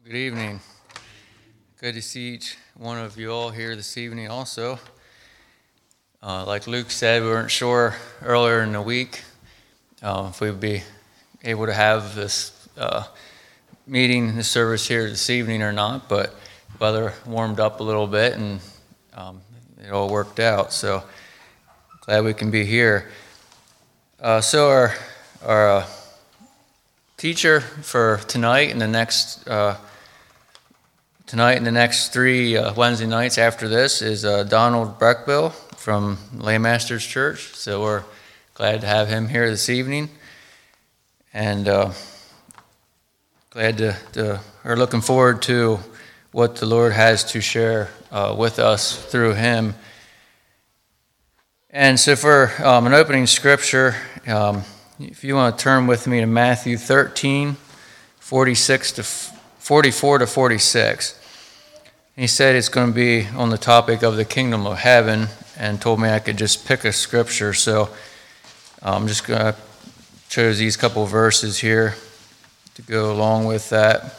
Good evening. Good to see each one of you all here this evening also. Like Luke said, we weren't sure earlier in the week if we would be able to have this meeting, this service here this evening or not, but weather warmed up a little bit and it all worked out. So glad we can be here. So our teacher for tonight and the next three Wednesday nights after this is Donald Breckbill from Laymasters Church. So we're glad to have him here this evening, and looking forward to what the Lord has to share with us through him. And so for an opening scripture, if you want to turn with me to Matthew 13, 44 to 46. He said it's going to be on the topic of the kingdom of heaven and told me I could just pick a scripture. So I'm just going to choose these couple of verses here to go along with that.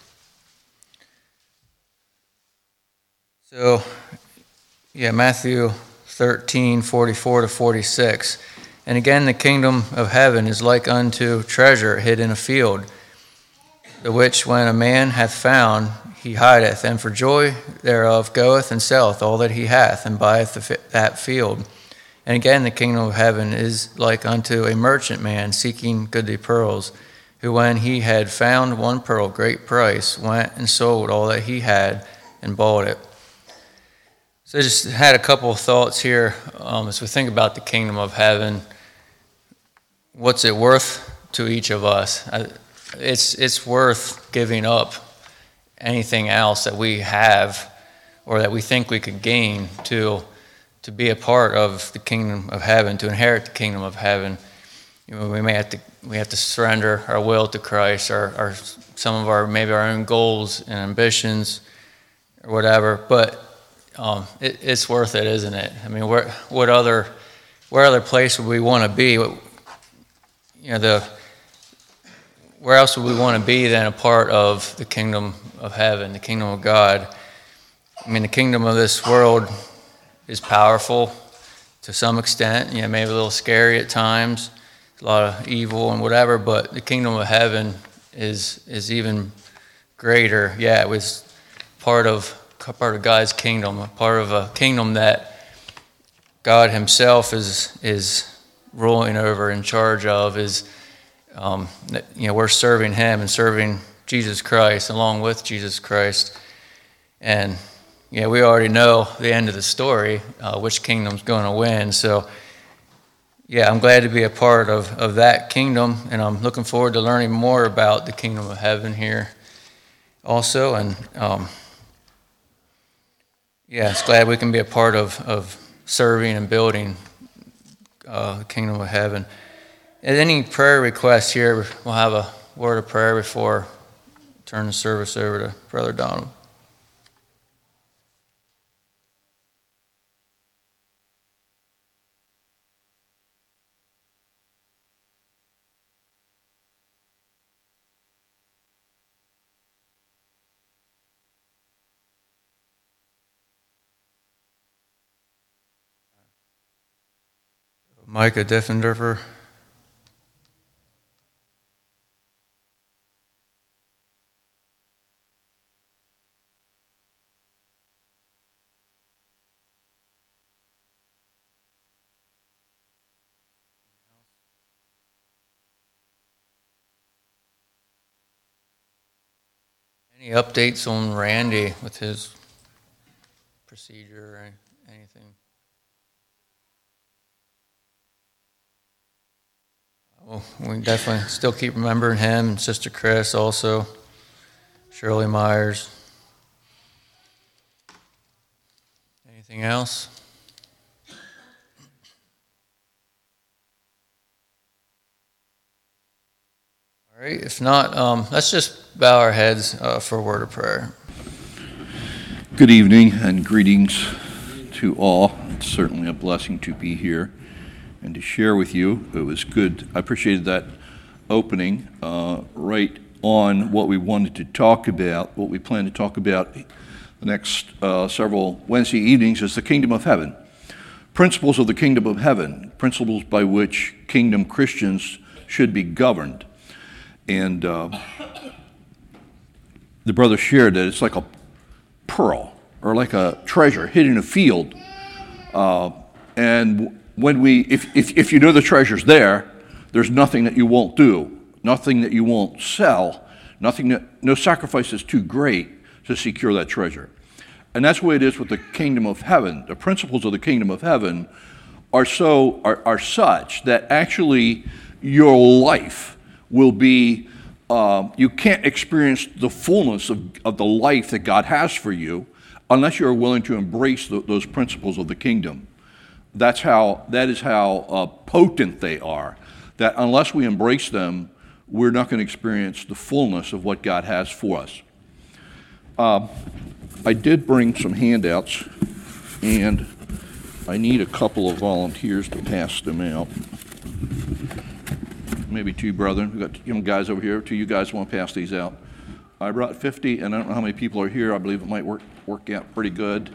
So, Matthew 13, 44 to 46. And again, the kingdom of heaven is like unto treasure hid in a field, the which when a man hath found, he hideth, and for joy thereof goeth and selleth all that he hath, and buyeth that field. And again, the kingdom of heaven is like unto a merchant man seeking goodly pearls, who when he had found one pearl, great price, went and sold all that he had and bought it. So I just had a couple of thoughts here as we think about the kingdom of heaven. What's it worth to each of us? It's worth giving up anything else that we have or that we think we could gain to be a part of the kingdom of heaven, to inherit the kingdom of heaven. We have to surrender our will to Christ, our some of our maybe our own goals and ambitions or whatever. But it's worth it, isn't it? I mean, where other place would we want to be? Where else would we want to be than a part of the kingdom of heaven, the kingdom of God? I mean, the kingdom of this world is powerful to some extent, maybe a little scary at times, a lot of evil and whatever, but the kingdom of heaven is even greater. Yeah, it was part of God's kingdom, a part of a kingdom that God himself is ruling over, in charge of, we're serving him and serving Jesus Christ along with Jesus Christ. And we already know the end of the story, which kingdom's going to win. So I'm glad to be a part of that kingdom, and I'm looking forward to learning more about the kingdom of heaven here also. And it's glad we can be a part of serving and building the kingdom of heaven. And any prayer requests here, we'll have a word of prayer before I turn the service over to Brother Donald. Micah Diffenderfer. Any updates on Randy with his procedure or anything? Well, we definitely still keep remembering him and Sister Chris also, Shirley Myers. Anything else? All right, if not, let's just bow our heads for a word of prayer. Good evening and greetings to all. It's certainly a blessing to be here and to share with you. It was good. I appreciated that opening right on what we wanted to talk about, what we plan to talk about the next several Wednesday evenings is the kingdom of heaven. Principles of the kingdom of heaven, principles by which kingdom Christians should be governed. And the brother shared that it's like a pearl or like a treasure hid in a field. And when if you know the treasure's there, there's nothing that you won't do, nothing that you won't sell, no sacrifice is too great to secure that treasure. And that's the way it is with the kingdom of heaven. The principles of the kingdom of heaven are such that actually your life will be, you can't experience the fullness of the life that God has for you unless you're willing to embrace those principles of the kingdom. That is how potent they are, that unless we embrace them, we're not going to experience the fullness of what God has for us. I did bring some handouts, and I need a couple of volunteers to pass them out. Maybe two brethren. We've got young guys over here. Two of you guys want to pass these out. I brought 50, and I don't know how many people are here. I believe it might work out pretty good.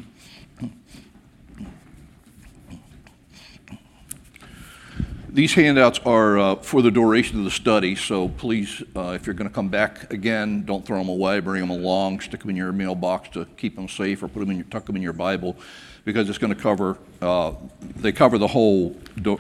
These handouts are for the duration of the study, so please, if you're going to come back again, don't throw them away. Bring them along, stick them in your mailbox to keep them safe, or tuck them in your Bible, because it's going to cover. They cover the whole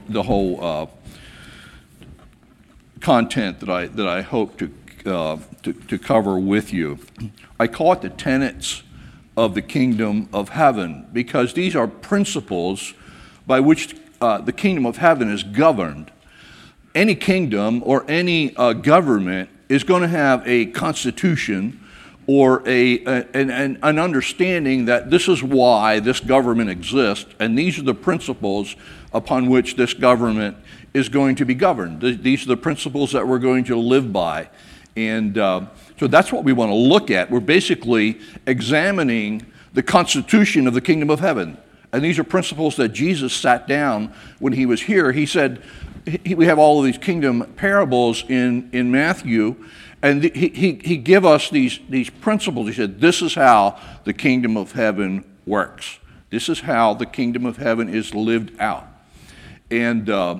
content that I hope to cover with you. I call it the tenets of the kingdom of heaven, because these are principles by which the kingdom of heaven is governed. Any kingdom or any government is going to have a constitution or an understanding that this is why this government exists, and these are the principles upon which this government is going to be governed. These are the principles that we're going to live by. And so that's what we want to look at. We're basically examining the constitution of the kingdom of heaven. And these are principles that Jesus sat down when he was here. He said, we have all of these kingdom parables in Matthew, and he gave us these principles. He said, this is how the kingdom of heaven works. This is how the kingdom of heaven is lived out. And the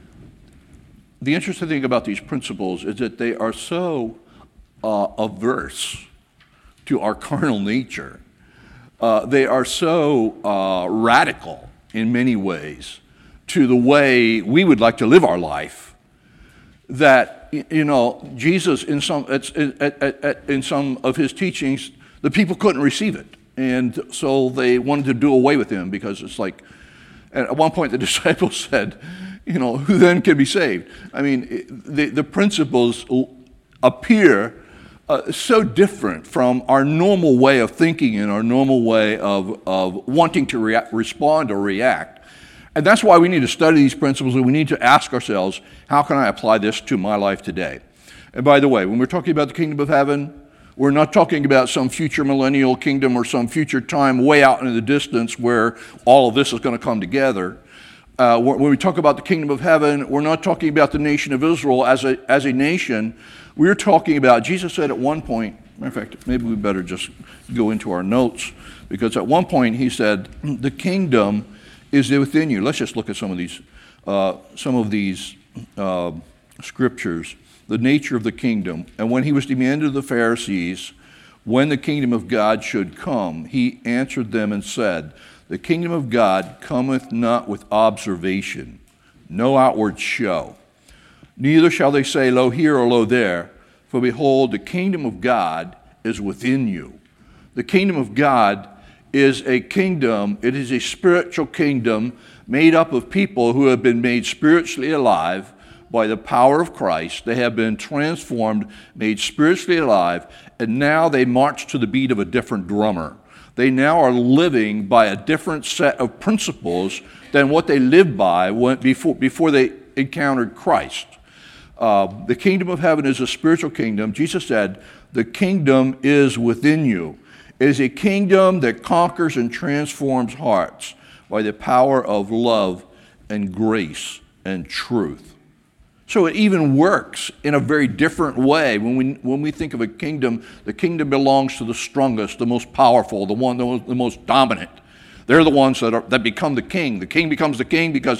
interesting thing about these principles is that they are so averse to our carnal nature. They are so radical in many ways to the way we would like to live our life that, Jesus in some of his teachings, the people couldn't receive it. And so they wanted to do away with him, because it's like, at one point the disciples said, who then can be saved? I mean, the principles appear so different from our normal way of thinking and our normal way of wanting to respond or react. And that's why we need to study these principles, and we need to ask ourselves, how can I apply this to my life today? And by the way, when we're talking about the kingdom of heaven, we're not talking about some future millennial kingdom or some future time way out in the distance where all of this is going to come together. When we talk about the kingdom of heaven, we're not talking about the nation of Israel as a nation. We're talking about, Jesus said at one point, matter of fact, maybe we better just go into our notes, because at one point he said, the kingdom is within you. Let's just look at some of these scriptures. The nature of the kingdom. And when he was demanded of the Pharisees when the kingdom of God should come, he answered them and said, the kingdom of God cometh not with observation, no outward show. Neither shall they say, lo here or lo there, for behold, the kingdom of God is within you. The kingdom of God is a kingdom, it is a spiritual kingdom made up of people who have been made spiritually alive by the power of Christ. They have been transformed, made spiritually alive, and now they march to the beat of a different drummer. They now are living by a different set of principles than what they lived by before they encountered Christ. The kingdom of heaven is a spiritual kingdom. Jesus said, the kingdom is within you. It is a kingdom that conquers and transforms hearts by the power of love and grace and truth. So it even works in a very different way. When we think of a kingdom, the kingdom belongs to the strongest, the most powerful, the most dominant. They're the ones that become the king. The king becomes the king because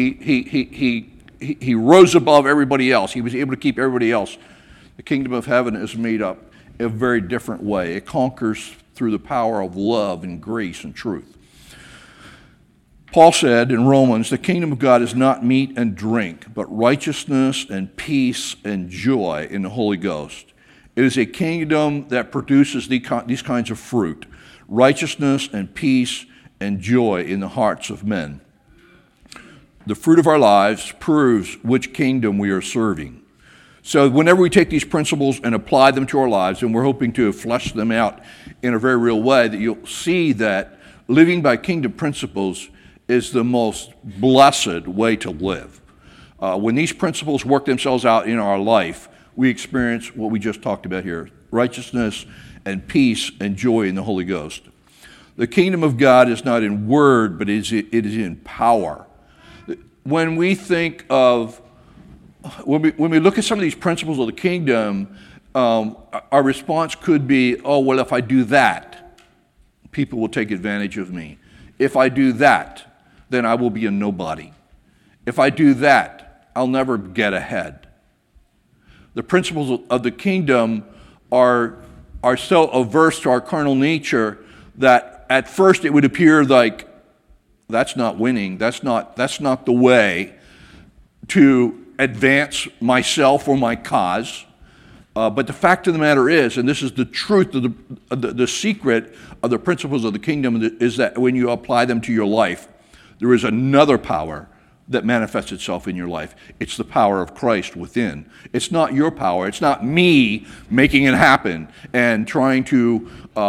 he rose above everybody else. He was able to keep everybody else. The kingdom of heaven is made up in a very different way. It conquers through the power of love and grace and truth. Paul said in Romans, the kingdom of God is not meat and drink, but righteousness and peace and joy in the Holy Ghost. It is a kingdom that produces these kinds of fruit, righteousness and peace and joy in the hearts of men. The fruit of our lives proves which kingdom we are serving. So whenever we take these principles and apply them to our lives, and we're hoping to flesh them out in a very real way, that you'll see that living by kingdom principles is the most blessed way to live. When these principles work themselves out in our life, we experience what we just talked about here, righteousness and peace and joy in the Holy Ghost. The kingdom of God is not in word, but it is in power. When we think of, when we look at some of these principles of the kingdom, our response could be, oh, well, if I do that, people will take advantage of me. If I do that, then I will be a nobody. If I do that, I'll never get ahead. The principles of the kingdom are so averse to our carnal nature that at first it would appear like that's not winning, that's not the way to advance myself or my cause. But the fact of the matter is, and this is the truth of the secret of the principles of the kingdom, is that when you apply them to your life, there is another power that manifests itself in your life. It's the power of Christ within. It's not your power. It's not me making it happen and trying to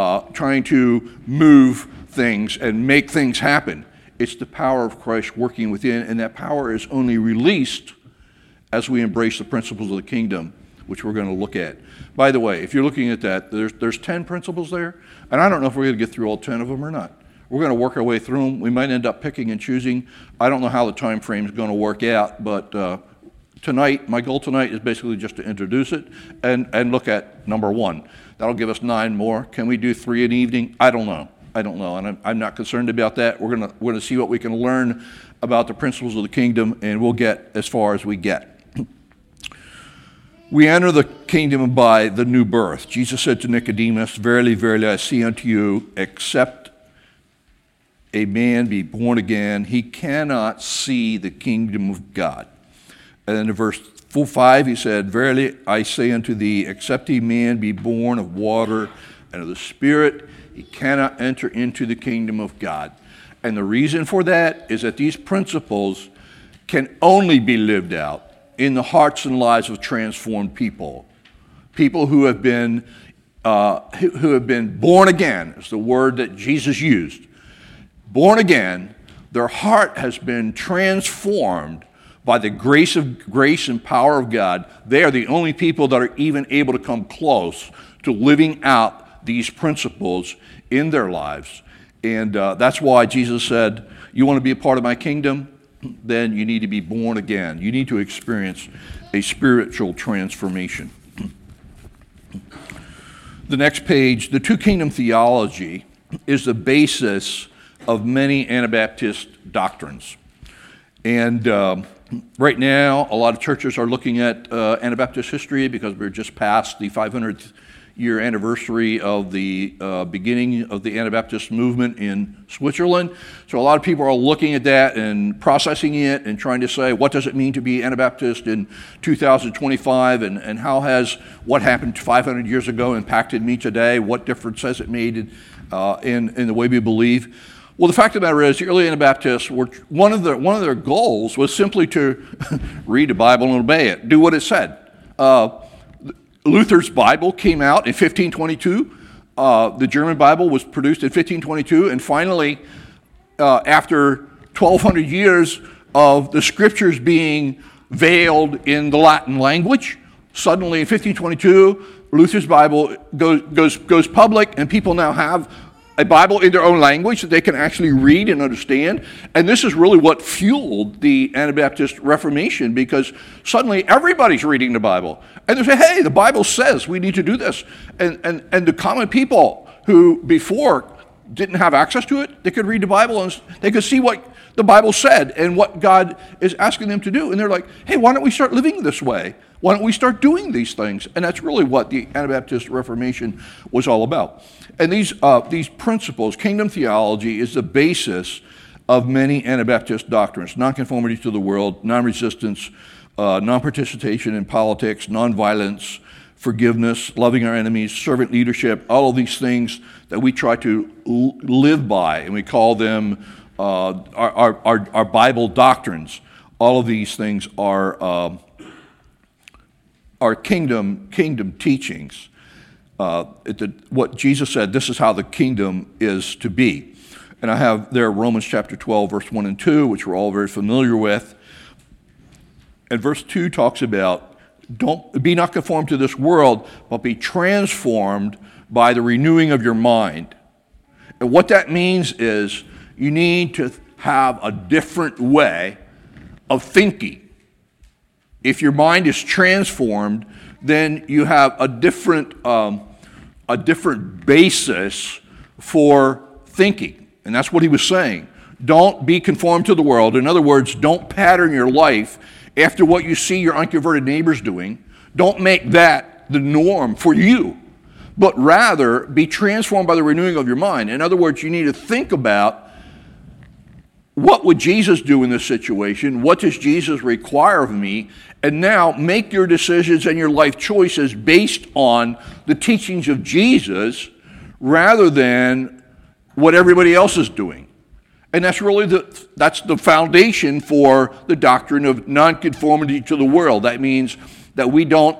move things and make things happen. It's the power of Christ working within, and that power is only released as we embrace the principles of the kingdom, which we're going to look at. By the way, if you're looking at that, there's 10 principles there, and I don't know if we're going to get through all 10 of them or not. We're going to work our way through them. We might end up picking and choosing. I don't know how the time frame is going to work out, but tonight, my goal tonight is basically just to introduce it and look at number 1. That'll give us 9 more. Can we do 3 an evening? I don't know, and I'm not concerned about that. We're going to see what we can learn about the principles of the kingdom, and we'll get as far as we get. We enter the kingdom by the new birth. Jesus said to Nicodemus, "Verily, verily, I say unto you, except a man be born again, he cannot see the kingdom of God." And then in verse 5, he said, "Verily, I say unto thee, except a man be born of water and of the Spirit, he cannot enter into the kingdom of God." And the reason for that is that these principles can only be lived out in the hearts and lives of transformed people. People who have been born again, is the word that Jesus used. Born again, their heart has been transformed by the grace and power of God. They are the only people that are even able to come close to living out these principles in their lives. And that's why Jesus said, you want to be a part of my kingdom? Then you need to be born again. You need to experience a spiritual transformation. The next page, the two kingdom theology is the basis of many Anabaptist doctrines. And right now, a lot of churches are looking at Anabaptist history because we're just past the 500th year anniversary of the beginning of the Anabaptist movement in Switzerland. So a lot of people are looking at that and processing it and trying to say, what does it mean to be Anabaptist in 2025, and how has what happened 500 years ago impacted me today? What difference has it made in the way we believe? Well, the fact of the matter is, the early Anabaptists were one of their goals was simply to read the Bible and obey it, do what it said. Luther's Bible came out in 1522. The German Bible was produced in 1522, and finally, after 1,200 years of the scriptures being veiled in the Latin language, suddenly in 1522, Luther's Bible goes public, and people now have a Bible in their own language that they can actually read and understand. And this is really what fueled the Anabaptist Reformation, because suddenly everybody's reading the Bible. And they say, hey, the Bible says we need to do this. And the common people who before didn't have access to it, they could read the Bible and they could see what the Bible said and what God is asking them to do. And they're like, hey, why don't we start living this way? Why don't we start doing these things? And that's really what the Anabaptist Reformation was all about. And these principles, kingdom theology, is the basis of many Anabaptist doctrines: nonconformity to the world, non-resistance, non-participation in politics, non-violence, forgiveness, loving our enemies, servant leadership, all of these things that we try to live by, and we call them our Bible doctrines. All of these things are kingdom teachings. What Jesus said, this is how the kingdom is to be. And I have there Romans chapter 12, verse 1 and 2, which we're all very familiar with. And verse 2 talks about, don't be not conformed to this world, but be transformed by the renewing of your mind. And what that means is you need to have a different way of thinking. If your mind is transformed, then you have a different basis for thinking. And that's what he was saying. Don't be conformed to the world. In other words, don't pattern your life after what you see your unconverted neighbors doing. Don't make that the norm for you, but rather be transformed by the renewing of your mind. In other words, you need to think about, what would Jesus do in this situation? What does Jesus require of me? And now make your decisions and your life choices based on the teachings of Jesus rather than what everybody else is doing. And that's really that's the foundation for the doctrine of nonconformity to the world. That means that we don't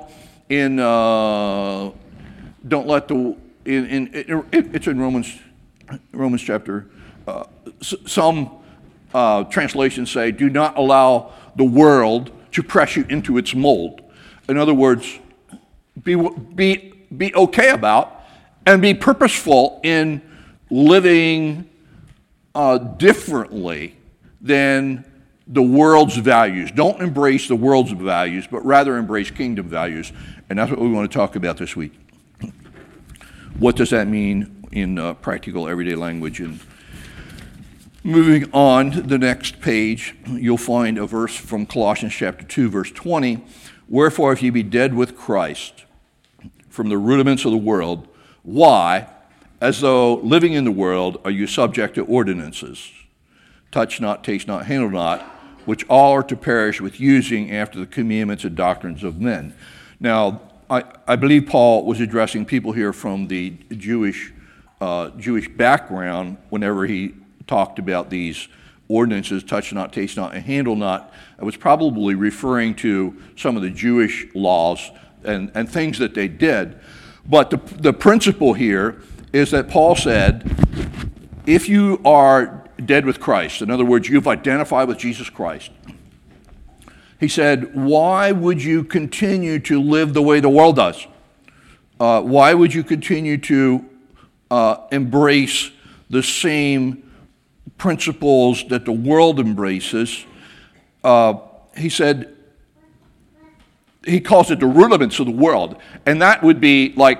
let the it's in Romans chapter. Some translations say, do not allow the world to press you into its mold. In other words, be okay about and be purposeful in living differently than the world's values. Don't embrace the world's values, but rather embrace kingdom values. And that's what we want to talk about this week. What does that mean in practical everyday language? And moving on to the next page, you'll find a verse from Colossians chapter 2, verse 20. Wherefore, if ye be dead with Christ from the rudiments of the world, why, as though living in the world, are you subject to ordinances? Touch not, taste not, handle not, which all are to perish with using after the commandments and doctrines of men. Now, I believe Paul was addressing people here from the Jewish background whenever he talked about these ordinances, touch not, taste not, and handle not. I was probably referring to some of the Jewish laws and things that they did. But the principle here is that Paul said, if you are dead with Christ, in other words, you've identified with Jesus Christ, he said, why would you continue to live the way the world does? Why would you continue to embrace the same principles that the world embraces? He said, he calls it the rudiments of the world, and that would be like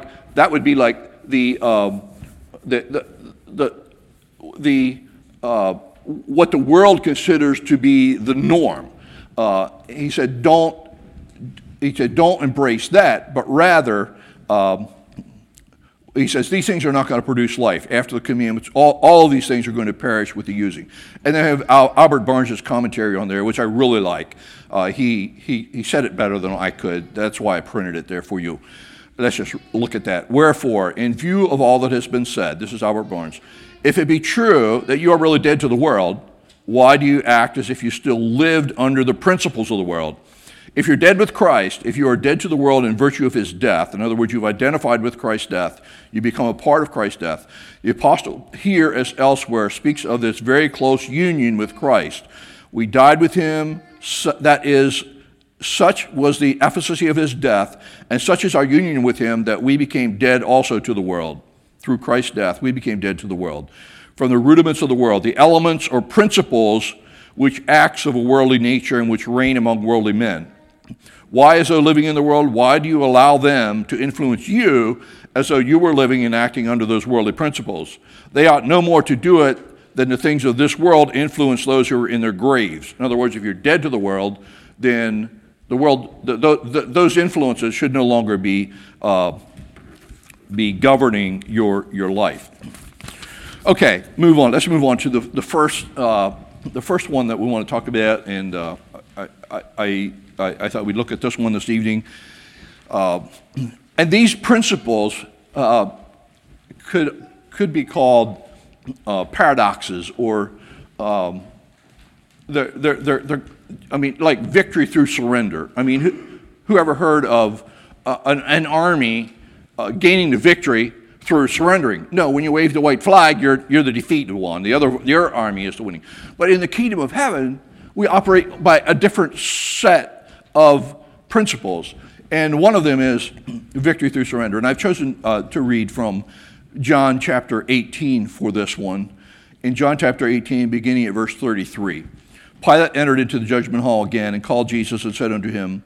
what the world considers to be the norm. He said, don't embrace that, but rather, he says, these things are not going to produce life. After the commandments, all of these things are going to perish with the using. And then I have Albert Barnes' commentary on there, which I really like. He said it better than I could. That's why I printed it there for you. Let's just look at that. Wherefore, in view of all that has been said, this is Albert Barnes, if it be true that you are really dead to the world, why do you act as if you still lived under the principles of the world? If you're dead with Christ, if you are dead to the world in virtue of his death, in other words, you've identified with Christ's death, you become a part of Christ's death. The apostle here as elsewhere speaks of this very close union with Christ. We died with him, that is, such was the efficacy of his death, and such is our union with him that we became dead also to the world. through Christ's death, we became dead to the world. From the rudiments of the world, the elements or principles which acts of a worldly nature and which reign among worldly men. Why, as though living in the world, why do you allow them to influence you as though you were living and acting under those worldly principles? They ought no more to do it than the things of this world influence those who are in their graves. In other words, if you're dead to the world, then the world, those influences should no longer be governing your life. Okay, move on. Let's move on to the first one that we want to talk about, and I thought we'd look at this one this evening. And these principles could be called paradoxes, or they're like victory through surrender. I mean, who ever heard of an army gaining the victory through surrendering? No, when you wave the white flag, you're the defeated one. Your army is the winning. But in the kingdom of heaven, we operate by a different set of principles, and one of them is victory through surrender. And I've chosen to read from John chapter 18 for this one. In John chapter 18, beginning at verse 33, Pilate entered into the judgment hall again and called Jesus and said unto him,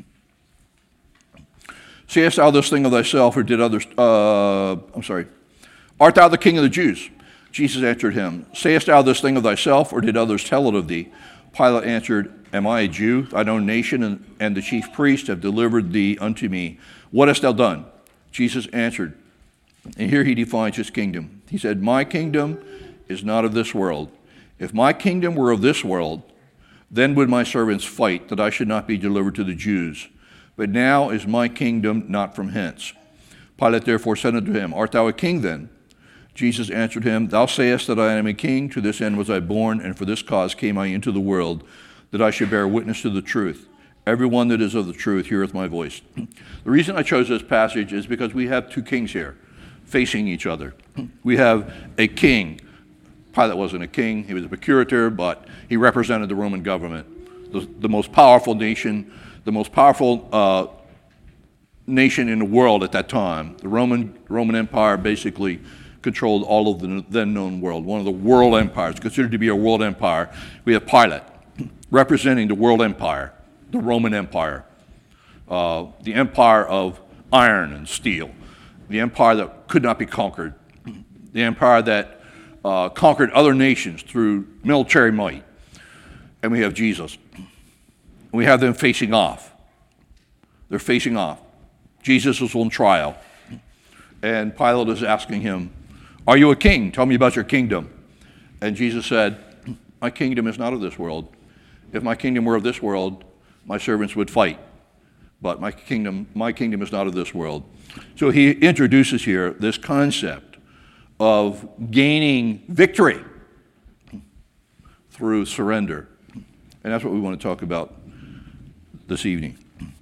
Sayest thou this thing of thyself, or did others? Art thou the king of the Jews? Jesus answered him, Sayest thou this thing of thyself, or did others tell it of thee? Pilate answered, Am I a Jew? Thine own nation and the chief priest have delivered thee unto me. What hast thou done? Jesus answered, and here he defines his kingdom. He said, My kingdom is not of this world. If my kingdom were of this world, then would my servants fight, that I should not be delivered to the Jews. But now is my kingdom not from hence. Pilate therefore said unto him, Art thou a king then? Jesus answered him, Thou sayest that I am a king. To this end was I born, and for this cause came I into the world, that I should bear witness to the truth. Everyone that is of the truth heareth my voice. The reason I chose this passage is because we have two kings here facing each other. We have a king. Pilate wasn't a king. He was a procurator, but he represented the Roman government, the most powerful nation, the most powerful nation in the world at that time. The Roman Empire basically controlled all of the then known world. One of the world empires, considered to be a world empire. We have Pilate representing the world empire, the Roman Empire, the empire of iron and steel, the empire that could not be conquered, the empire that conquered other nations through military might. And we have Jesus. And we have them facing off. They're facing off. Jesus is on trial. And Pilate is asking him, Are you a king? Tell me about your kingdom. And Jesus said, My kingdom is not of this world. If my kingdom were of this world, my servants would fight. But my kingdom is not of this world. So he introduces here this concept of gaining victory through surrender. And that's what we want to talk about this evening.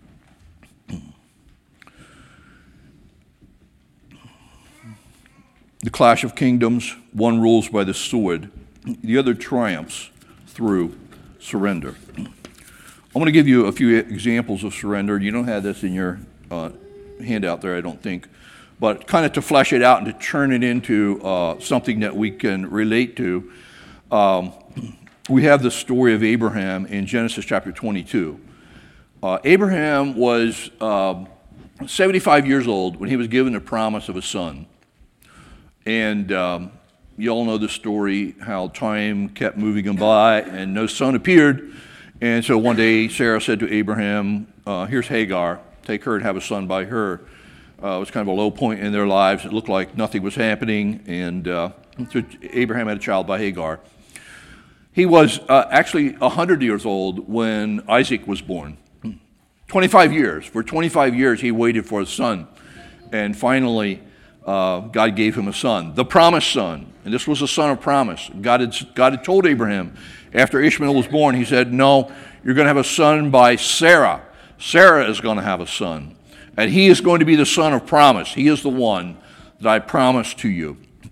The clash of kingdoms, one rules by the sword, the other triumphs through surrender. I'm going to give you a few examples of surrender. You don't have this in your handout there, I don't think. But kind of to flesh it out and to turn it into something that we can relate to, we have the story of Abraham in Genesis chapter 22. Abraham was 75 years old when he was given the promise of a son. And you all know the story, how time kept moving him by and no son appeared. And so one day Sarah said to Abraham, here's Hagar, take her and have a son by her. It was kind of a low point in their lives. It looked like nothing was happening. And so Abraham had a child by Hagar. He was actually 100 years old when Isaac was born. 25 years. For 25 years he waited for a son. And finally God gave him a son, the promised son. And this was a son of promise. God had told Abraham after Ishmael was born, he said, no, you're going to have a son by Sarah. Sarah is going to have a son. And he is going to be the son of promise. He is the one that I promised to you.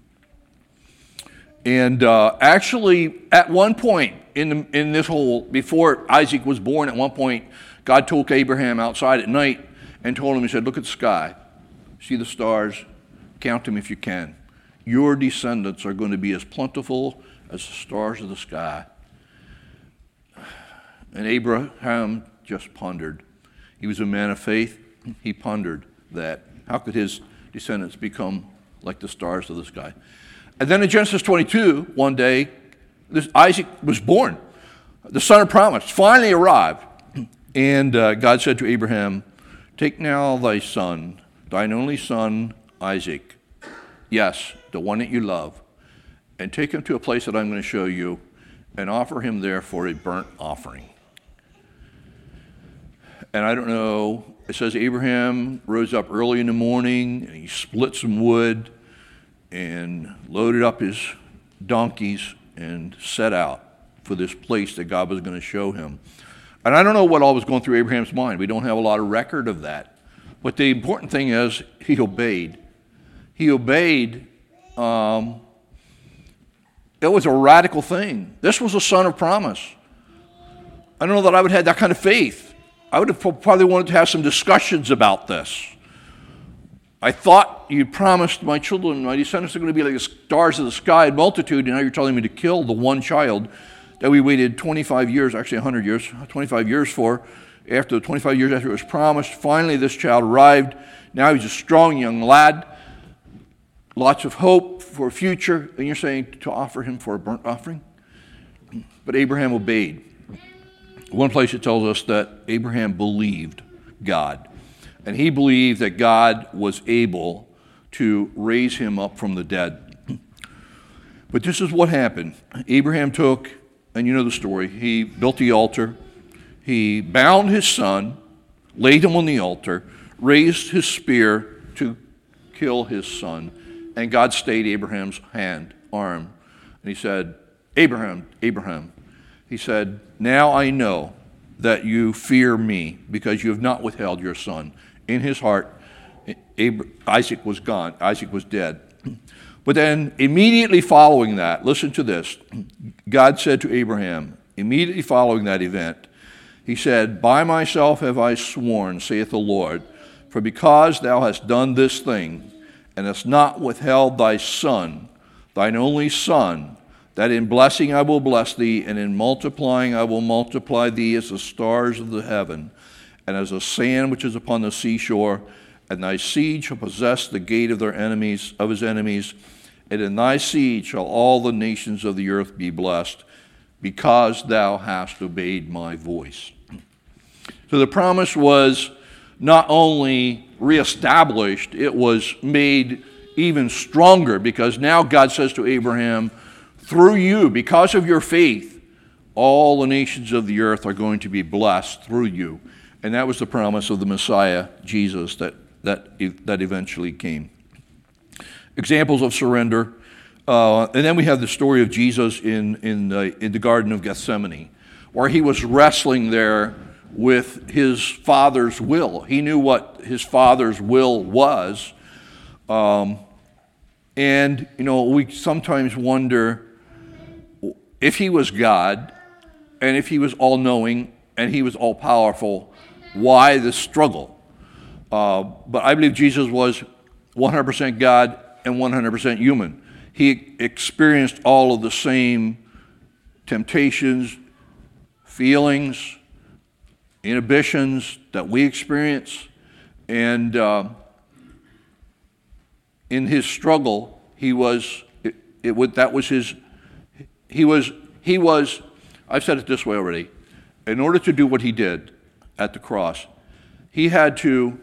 And actually, at one point in this whole, before Isaac was born, at one point, God took Abraham outside at night and told him, he said, look at the sky. See the stars? count them if you can. Your descendants are going to be as plentiful as the stars of the sky. And Abraham just pondered. He was a man of faith. He pondered that. How could his descendants become like the stars of the sky? And then in Genesis 22, one day, Isaac was born. The son of promise finally arrived. And God said to Abraham, take now thy son, thine only son, Isaac. Yes, the one that you love. And take him to a place that I'm going to show you and offer him there for a burnt offering. And I don't know, it says Abraham rose up early in the morning and he split some wood and loaded up his donkeys and set out for this place that God was going to show him. And I don't know what all was going through Abraham's mind. We don't have a lot of record of that. But the important thing is he obeyed. He obeyed. It was a radical thing. This was a son of promise. I don't know that I would have had that kind of faith. I would have probably wanted to have some discussions about this. I thought you promised my children, my descendants are going to be like the stars of the sky in multitude, and now you're telling me to kill the one child that we waited 25 years, actually 100 years, 25 years for. After the 25 years after it was promised, finally this child arrived. Now he's a strong young lad, lots of hope for a future, and you're saying to offer him for a burnt offering? But Abraham obeyed. One place it tells us that Abraham believed God, and he believed that God was able to raise him up from the dead. But this is what happened. Abraham took, and you know the story, he built the altar, he bound his son, laid him on the altar, raised his spear to kill his son, and God stayed Abraham's arm, and he said, Abraham, Abraham. He said, now I know that you fear me because you have not withheld your son. In his heart, Isaac was gone. Isaac was dead. But then immediately following that, listen to this. God said to Abraham, immediately following that event, he said, by myself have I sworn, saith the Lord, for because thou hast done this thing, and hast not withheld thy son, thine only son, that in blessing I will bless thee, and in multiplying I will multiply thee as the stars of the heaven, and as the sand which is upon the seashore, and thy seed shall possess the gate of his enemies, and in thy seed shall all the nations of the earth be blessed, because thou hast obeyed my voice. So the promise was not only reestablished, it was made even stronger, because now God says to Abraham, through you, because of your faith, all the nations of the earth are going to be blessed through you. And that was the promise of the Messiah, Jesus, that eventually came. Examples of surrender. And then we have the story of Jesus in the Garden of Gethsemane, where he was wrestling there with his Father's will. He knew what his Father's will was. And, we sometimes wonder if he was God, and if he was all-knowing, and he was all-powerful, why the struggle? But I believe Jesus was 100% God and 100% human. He experienced all of the same temptations, feelings, inhibitions that we experience. And in his struggle, I've said it this way already. In order to do what he did at the cross, he had to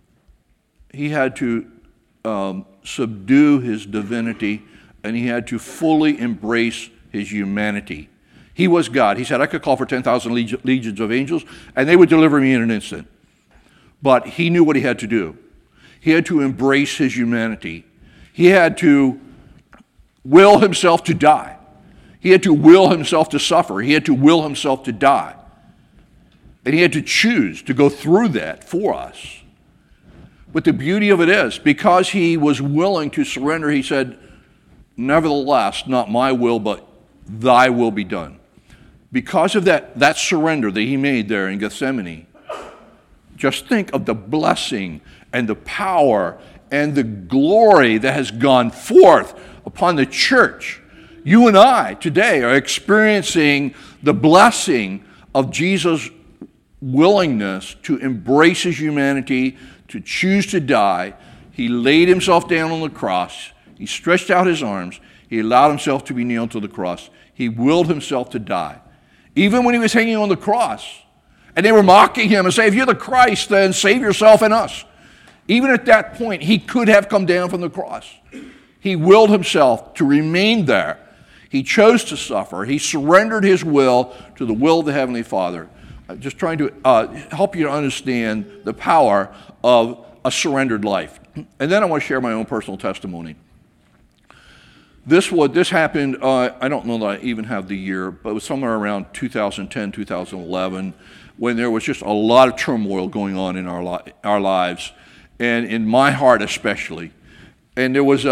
subdue his divinity, and he had to fully embrace his humanity. He was God. He said, I could call for 10,000 legions of angels, and they would deliver me in an instant. But he knew what he had to do. He had to embrace his humanity. He had to will himself to die. He had to will himself to suffer. He had to will himself to die. And he had to choose to go through that for us. But the beauty of it is, because he was willing to surrender, he said, nevertheless, not my will, but thy will be done. Because of that surrender that he made there in Gethsemane, just think of the blessing and the power and the glory that has gone forth upon the church. You and I today are experiencing the blessing of Jesus' willingness to embrace his humanity, to choose to die. He laid himself down on the cross. He stretched out his arms. He allowed himself to be nailed to the cross. He willed himself to die. Even when he was hanging on the cross, and they were mocking him and saying, if you're the Christ, then save yourself and us. Even at that point, he could have come down from the cross. He willed himself to remain there. He chose to suffer. He surrendered his will to the will of the Heavenly Father. I'm just trying to help you to understand the power of a surrendered life. And then I want to share my own personal testimony. This happened, I don't know that I even have the year, but it was somewhere around 2010, 2011, when there was just a lot of turmoil going on in our lives, and in my heart especially. And there was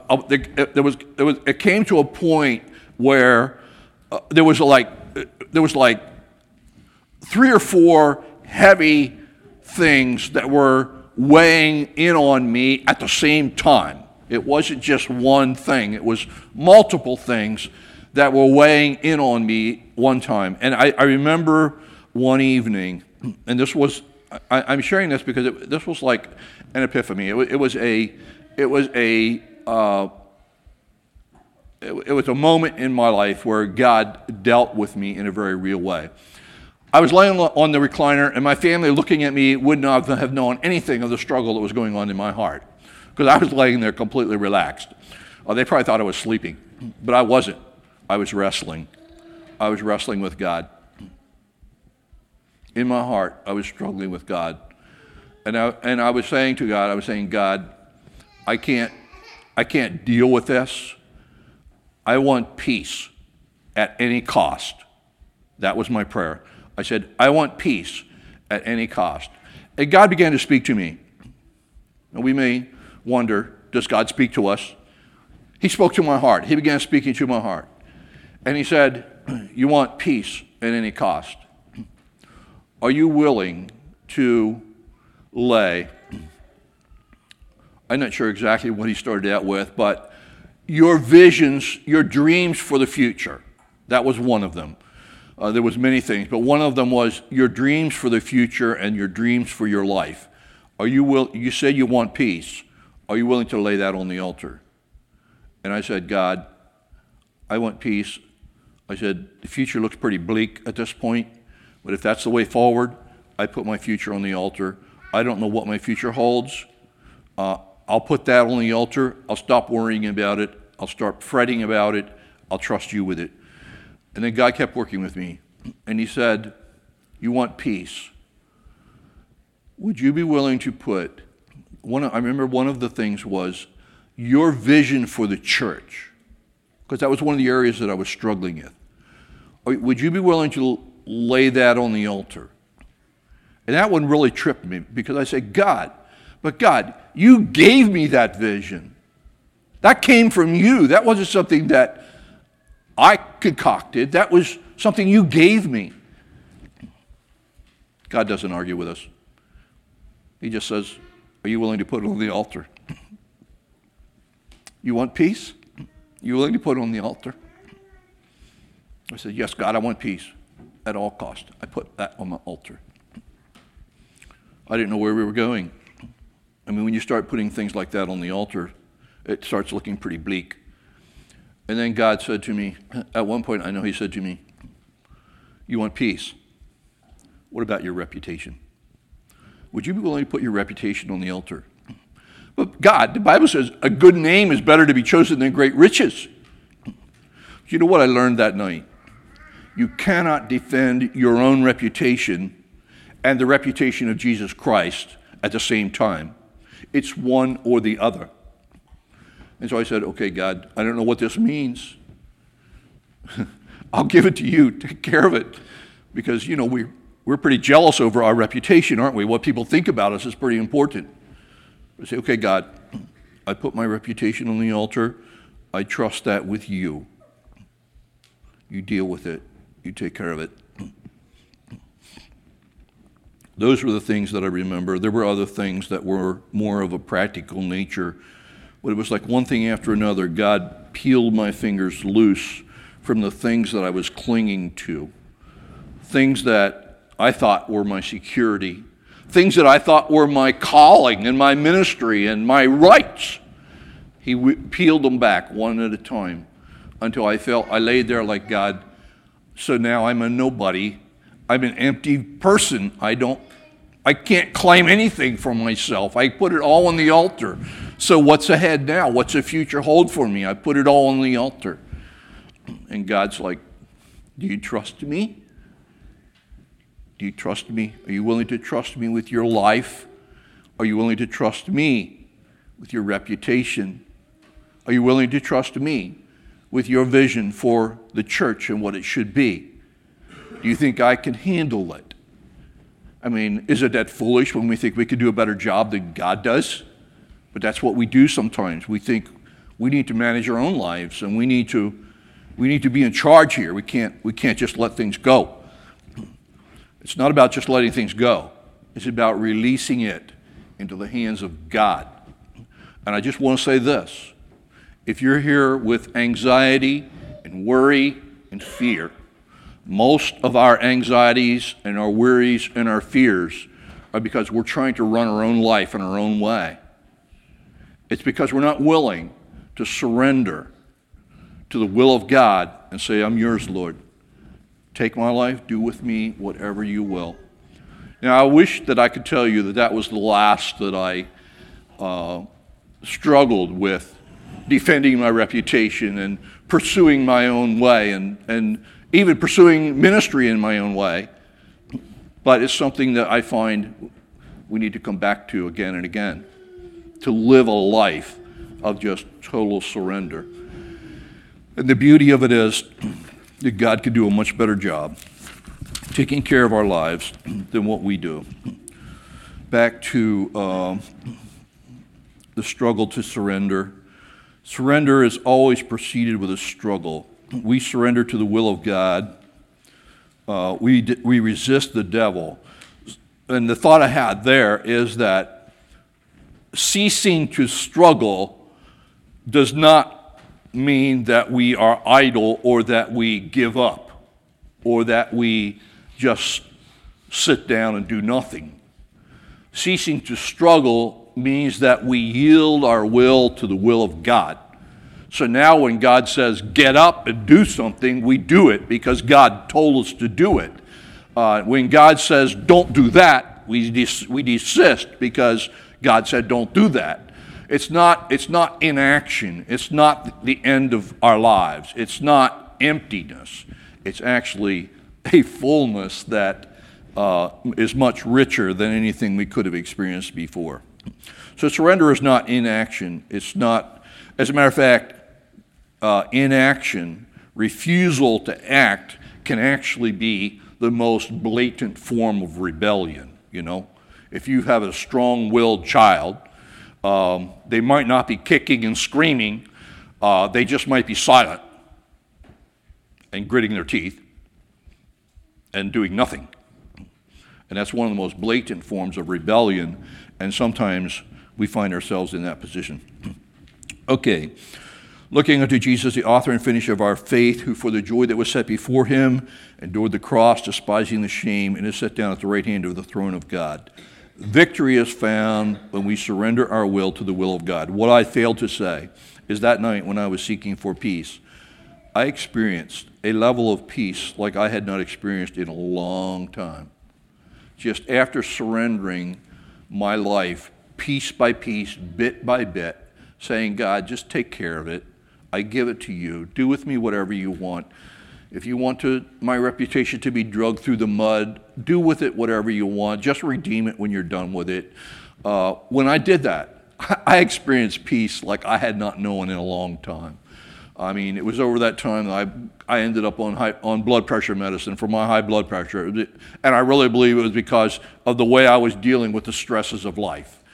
it came to a point where there was like 3 or 4 heavy things that were weighing in on me at the same time. It wasn't just one thing. It was multiple things that were weighing in on me one time. And I remember one evening, and I'm sharing this because this was like an epiphany. It was a moment in my life where God dealt with me in a very real way. I was laying on the recliner, and my family looking at me would not have known anything of the struggle that was going on in my heart, because I was laying there completely relaxed. They probably thought I was sleeping, but I wasn't. I was wrestling. I was wrestling with God. In my heart, I was struggling with God. And I was saying to God, God, I can't deal with this. I want peace at any cost. That was my prayer. I said, I want peace at any cost. And God began to speak to me. And we may wonder, does God speak to us? He spoke to my heart. He began speaking to my heart. And he said, you want peace at any cost. Are you willing to lay, I'm not sure exactly what he started out with, but your visions, your dreams for the future. That was one of them. There was many things, but one of them was your dreams for the future and your dreams for your life. You said you want peace. Are you willing to lay that on the altar? And I said, God, I want peace. I said, the future looks pretty bleak at this point, but if that's the way forward, I put my future on the altar. I don't know what my future holds. I'll put that on the altar. I'll stop worrying about it. I'll start fretting about it. I'll trust you with it. And then God kept working with me, and he said, you want peace. Would you be willing to put, I remember one of the things was your vision for the church, because that was one of the areas that I was struggling with. Would you be willing to lay that on the altar? And that one really tripped me, because I said, God, you gave me that vision. That came from you. That wasn't something that I concocted. That was something you gave me. God doesn't argue with us. He just says, are you willing to put it on the altar? You want peace? You willing to put it on the altar? I said, yes, God, I want peace at all costs. I put that on the altar. I didn't know where we were going. I mean, when you start putting things like that on the altar, it starts looking pretty bleak. And then God said to me, at one point I know he said to me, you want peace? What about your reputation? Would you be willing to put your reputation on the altar? But God, the Bible says a good name is better to be chosen than great riches. You know what I learned that night? You cannot defend your own reputation and the reputation of Jesus Christ at the same time. It's one or the other. And so I said, okay, God, I don't know what this means. I'll give it to you. Take care of it. Because, we're pretty jealous over our reputation, aren't we? What people think about us is pretty important. I say, okay, God, I put my reputation on the altar. I trust that with you. You deal with it. You take care of it. Those were the things that I remember. There were other things that were more of a practical nature, but it was like one thing after another. God peeled my fingers loose from the things that I was clinging to, things that I thought were my security, things that I thought were my calling and my ministry and my rights. He peeled them back one at a time until I felt I laid there like, God, so now I'm a nobody. I'm an empty person. I can't claim anything for myself. I put it all on the altar. So what's ahead now? What's the future hold for me? I put it all on the altar. And God's like, do you trust me? Do you trust me? Are you willing to trust me with your life? Are you willing to trust me with your reputation? Are you willing to trust me with your vision for the church and what it should be? Do you think I can handle it? I mean, isn't that foolish when we think we can do a better job than God does? But that's what we do sometimes. We think we need to manage our own lives, and we need to be in charge here. We can't just let things go. It's not about just letting things go. It's about releasing it into the hands of God. And I just want to say this. If you're here with anxiety and worry and fear, most of our anxieties and our worries and our fears are because we're trying to run our own life in our own way. It's because we're not willing to surrender to the will of God and say, I'm yours, Lord. Take my life, do with me whatever you will. Now, I wish that I could tell you that that was the last that I struggled with defending my reputation and pursuing my own way and even pursuing ministry in my own way. But it's something that I find we need to come back to again and again, to live a life of just total surrender. And the beauty of it is that God could do a much better job taking care of our lives than what we do. Back to the struggle to surrender. Surrender is always preceded with a struggle. We surrender to the will of God. We resist the devil. And the thought I had there is that ceasing to struggle does not mean that we are idle or that we give up or that we just sit down and do nothing. Ceasing to struggle means that we yield our will to the will of God. So now when God says, get up and do something, we do it because God told us to do it. When God says, don't do that, we desist because God said, don't do that. It's not inaction. It's not the end of our lives. It's not emptiness. It's actually a fullness that is much richer than anything we could have experienced before. So surrender is not inaction. It's not, as a matter of fact, inaction, refusal to act, can actually be the most blatant form of rebellion, you know. If you have a strong-willed child, they might not be kicking and screaming, they just might be silent and gritting their teeth and doing nothing. And that's one of the most blatant forms of rebellion, and sometimes we find ourselves in that position. Okay. Looking unto Jesus, the author and finisher of our faith, who for the joy that was set before him endured the cross, despising the shame, and is set down at the right hand of the throne of God. Victory is found when we surrender our will to the will of God. What I failed to say is that night when I was seeking for peace, I experienced a level of peace like I had not experienced in a long time. Just after surrendering my life piece by piece, bit by bit, saying, God, just take care of it. I give it to you. Do with me whatever you want. If you want my reputation to be dragged through the mud, do with it whatever you want. Just redeem it when you're done with it. When I did that, I experienced peace like I had not known in a long time. I mean, it was over that time that I ended up on blood pressure medicine for my high blood pressure. And I really believe it was because of the way I was dealing with the stresses of life.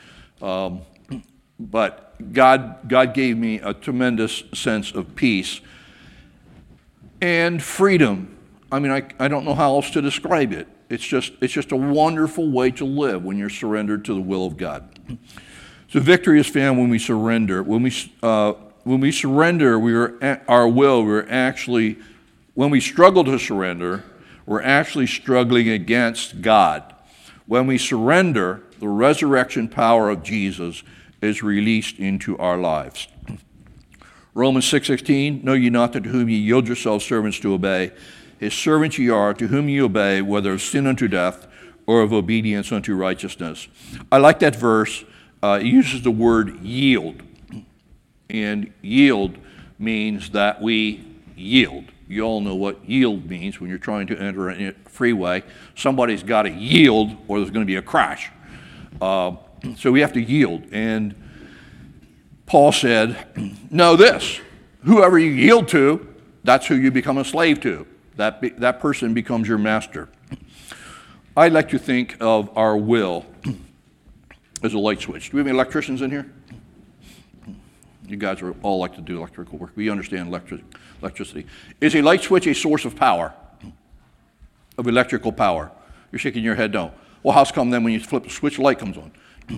But God gave me a tremendous sense of peace and freedom. I mean, I don't know how else to describe it. It's just a wonderful way to live when you're surrendered to the will of God. So victory is found when we surrender. When we surrender, our will, when we struggle to surrender, we're actually struggling against God. When we surrender, the resurrection power of Jesus is released into our lives. Romans 6:16, know ye not that to whom ye yield yourselves servants to obey, his servants ye are, to whom ye obey, whether of sin unto death or of obedience unto righteousness. I like that verse. It uses the word yield. And yield means that we yield. You all know what yield means when you're trying to enter a freeway. Somebody's got to yield or there's going to be a crash. So we have to yield. And Paul said, know this, whoever you yield to, that's who you become a slave to. That person becomes your master. I like to think of our will as a light switch. Do we have any electricians in here? You guys are all like to do electrical work. We understand electricity. Is a light switch a source of power, of electrical power? You're shaking your head no. Well, how's come then when you flip the switch, the light comes on?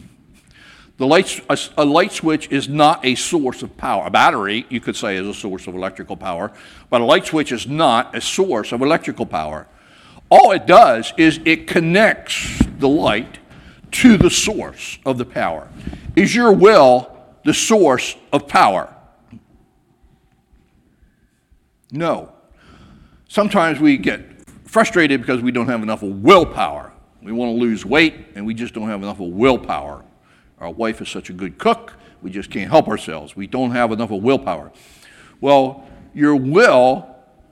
A light switch is not a source of power. A battery, you could say, is a source of electrical power, but a light switch is not a source of electrical power. All it does is it connects the light to the source of the power. Is your will the source of power? No. Sometimes we get frustrated because we don't have enough of willpower. We want to lose weight, and we just don't have enough of willpower. Our wife is such a good cook, we just can't help ourselves. We don't have enough of willpower. Well, your will,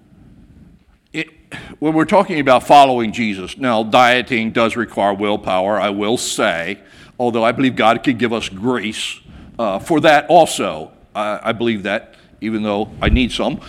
when we're talking about following Jesus, now dieting does require willpower, I will say, although I believe God could give us grace for that also. I believe that, even though I need some.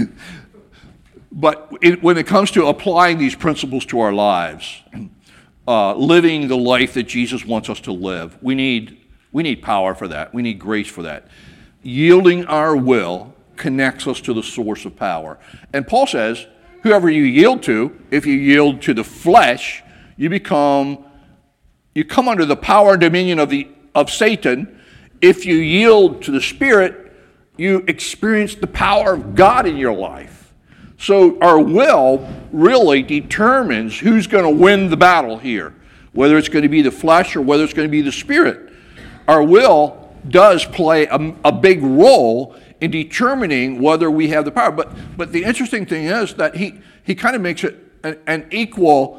But when it comes to applying these principles to our lives, living the life that Jesus wants us to live, we need power for that. We need grace for that. Yielding our will connects us to the source of power. And Paul says, whoever you yield to, if you yield to the flesh, you come under the power and dominion of Satan. If you yield to the Spirit, you experience the power of God in your life. So our will really determines who's going to win the battle here, whether it's going to be the flesh or whether it's going to be the Spirit. Our will does play a big role in determining whether we have the power. But the interesting thing is that he kind of makes it an equal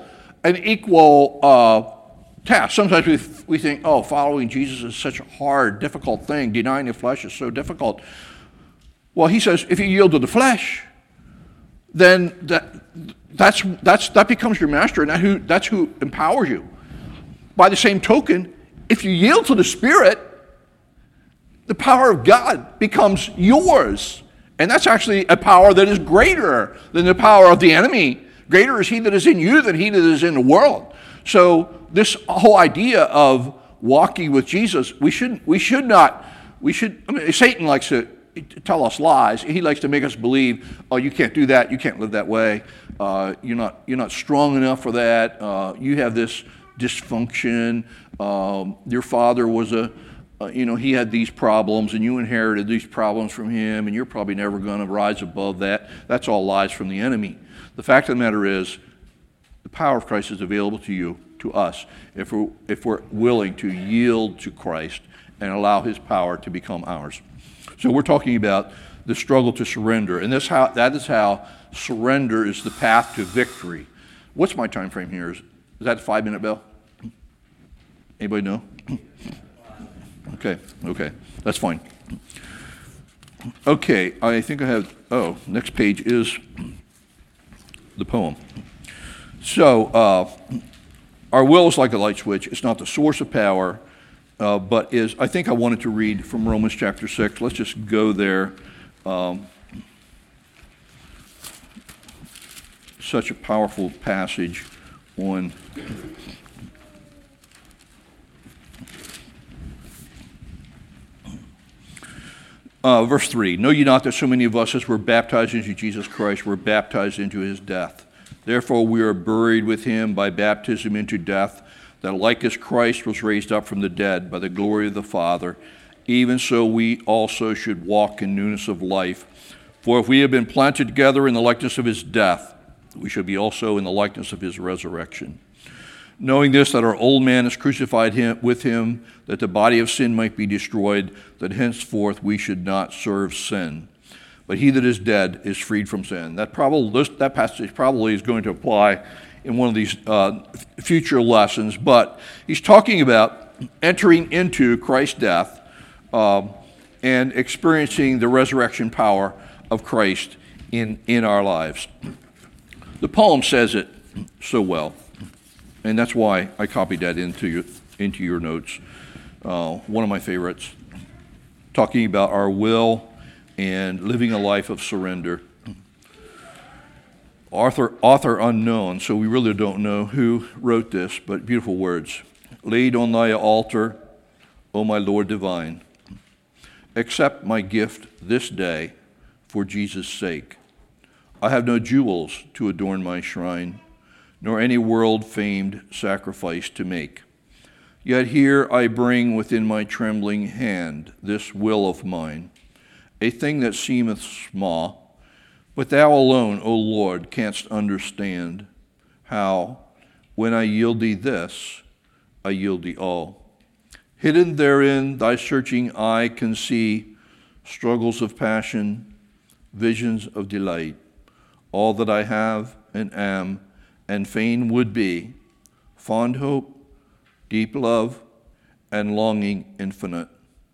task. Sometimes we think, oh, following Jesus is such a hard, difficult thing. Denying the flesh is so difficult. Well, he says, if you yield to the flesh, then that becomes your master, and that's who empowers you. By the same token, if you yield to the Spirit, the power of God becomes yours. And that's actually a power that is greater than the power of the enemy. Greater is he that is in you than he that is in the world. So this whole idea of walking with Jesus, Satan likes to tell us lies. He likes to make us believe, oh, you can't do that, you can't live that way, you're not strong enough for that, you have this dysfunction, your father was he had these problems and you inherited these problems from him and you're probably never going to rise above that. That's all lies from the enemy. The fact of the matter is, the power of Christ is available to us, if we're willing to yield to Christ and allow his power to become ours. So we're talking about the struggle to surrender, and that is how surrender is the path to victory. What's my time frame here? Is that a 5-minute bell? Anybody know? Okay, that's fine. Okay, I think I have, next page is the poem. So, our will is like a light switch. It's not the source of power, but I think I wanted to read from Romans chapter 6. Let's just go there. Such a powerful passage on verse 3. Know ye not that so many of us as were baptized into Jesus Christ were baptized into his death? Therefore we are buried with him by baptism into death, that like as Christ was raised up from the dead by the glory of the Father, even so we also should walk in newness of life. For if we have been planted together in the likeness of his death, we shall be also in the likeness of his resurrection. Knowing this, that our old man is crucified with him, that the body of sin might be destroyed, that henceforth we should not serve sin. But he that is dead is freed from sin. That passage probably is going to apply in one of these future lessons, but he's talking about entering into Christ's death and experiencing the resurrection power of Christ in our lives. The poem says it so well, and that's why I copied that into your notes. One of my favorites, talking about our will and living a life of surrender. Author unknown, so we really don't know who wrote this, but beautiful words. Laid on thy altar, O my Lord divine, accept my gift this day for Jesus' sake. I have no jewels to adorn my shrine, nor any world-famed sacrifice to make. Yet here I bring within my trembling hand this will of mine, a thing that seemeth small, but thou alone, O Lord, canst understand how, when I yield thee this, I yield thee all. Hidden therein thy searching eye can see struggles of passion, visions of delight, all that I have and am and fain would be, fond hope, deep love, and longing infinite.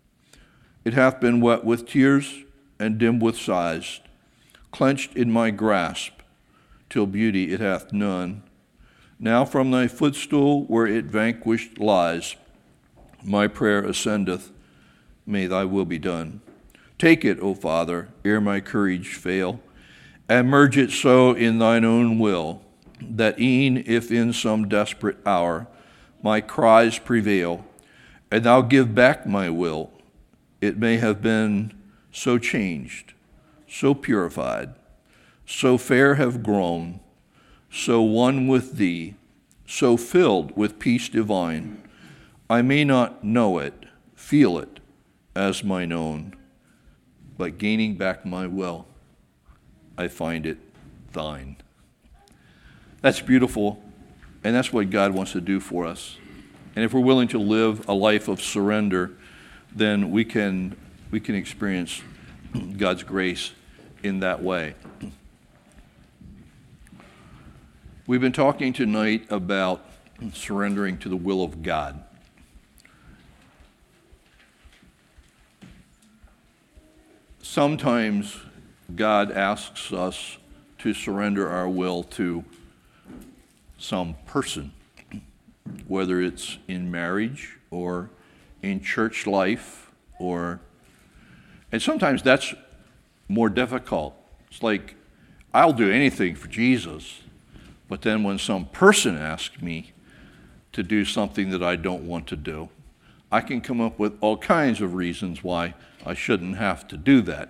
It hath been wet with tears and dimmed with sighs, clenched in my grasp, till beauty it hath none. Now from thy footstool where it vanquished lies, my prayer ascendeth, may thy will be done. Take it, O Father, ere my courage fail, and merge it so in thine own will, that e'en if in some desperate hour my cries prevail, and thou give back my will, it may have been so changed, so purified, so fair have grown, so one with thee, so filled with peace divine, I may not know it, feel it as mine own, but gaining back my will, I find it thine. That's beautiful, and that's what God wants to do for us. And if we're willing to live a life of surrender, then we can experience God's grace in that way. We've been talking tonight about surrendering to the will of God. Sometimes God asks us to surrender our will to some person, whether it's in marriage or in church life, and sometimes that's more difficult. It's like, I'll do anything for Jesus, but then when some person asks me to do something that I don't want to do, I can come up with all kinds of reasons why I shouldn't have to do that.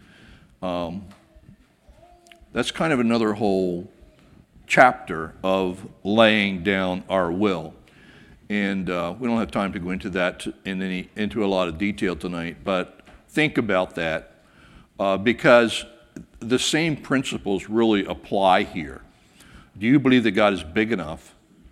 That's kind of another whole chapter of laying down our will. And we don't have time to go into that into a lot of detail tonight, but think about that because the same principles really apply here. Do you believe that God is big enough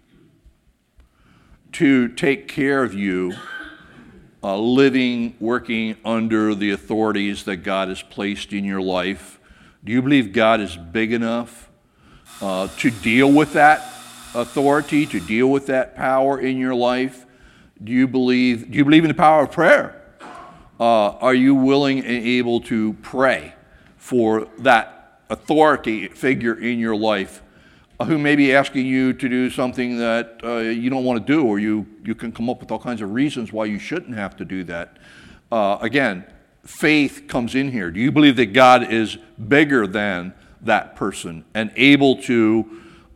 to take care of you living, working under the authorities that God has placed in your life? Do you believe God is big enough to deal with that authority, to deal with that power in your life? Do you believe in the power of prayer? Are you willing and able to pray for that authority figure in your life who may be asking you to do something that you don't want to do, or you can come up with all kinds of reasons why you shouldn't have to do that? Again, faith comes in here. Do you believe that God is bigger than that person and able to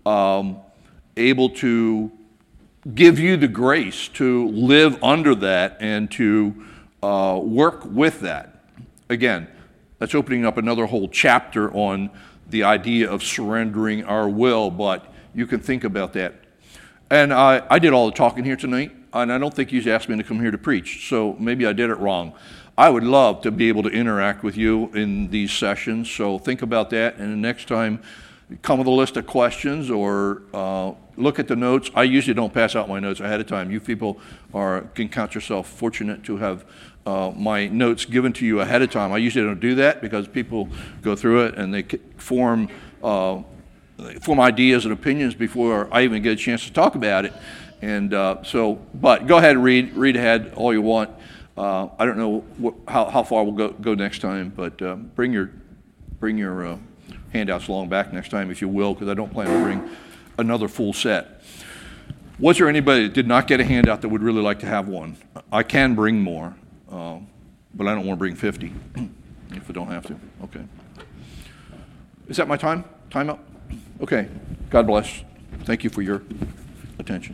give you the grace to live under that and to work with that? Again, that's opening up another whole chapter on the idea of surrendering our will, but you can think about that. And I did all the talking here tonight, and I don't think you asked me to come here to preach, so maybe I did it wrong. I would love to be able to interact with you in these sessions, so think about that, and the next time, come with a list of questions or look at the notes. I usually don't pass out my notes ahead of time. You people can count yourself fortunate to have my notes given to you ahead of time. I usually don't do that because people go through it and they form ideas and opinions before I even get a chance to talk about it. And but go ahead and read ahead all you want. I don't know how far we'll go next time, but bring your handouts along back next time if you will, because I don't plan to bring another full set. Was there anybody that did not get a handout that would really like to have one? I can bring more, but I don't want to bring 50 if I don't have to. Okay. Is that my time? Time up? Okay. God bless. Thank you for your attention.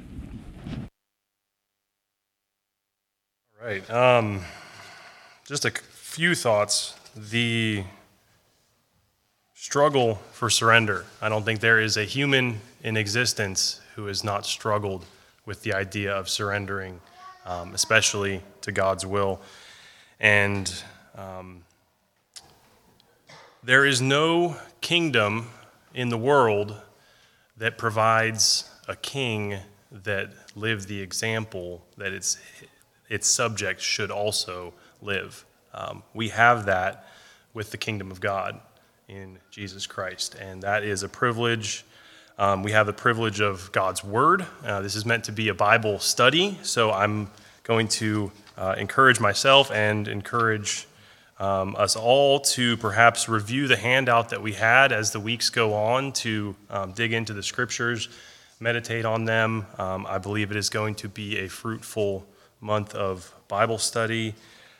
All right. Just a few thoughts. The struggle for surrender. I don't think there is a human in existence who has not struggled with the idea of surrendering, especially to God's will. And there is no kingdom in the world that provides a king that lived the example that its subjects should also live. We have that with the kingdom of God in Jesus Christ, and that is a privilege. We have the privilege of God's Word. This is meant to be a Bible study, so I'm going to encourage myself and encourage us all to perhaps review the handout that we had as the weeks go on, to dig into the Scriptures, meditate on them. I believe it is going to be a fruitful month of Bible study,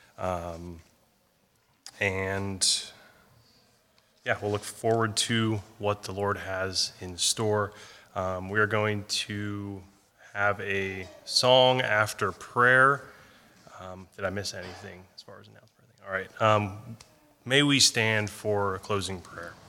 and we'll look forward to what the Lord has in store. We are going to have a song after prayer. Did I miss anything as far as announcement? All right. May we stand for a closing prayer.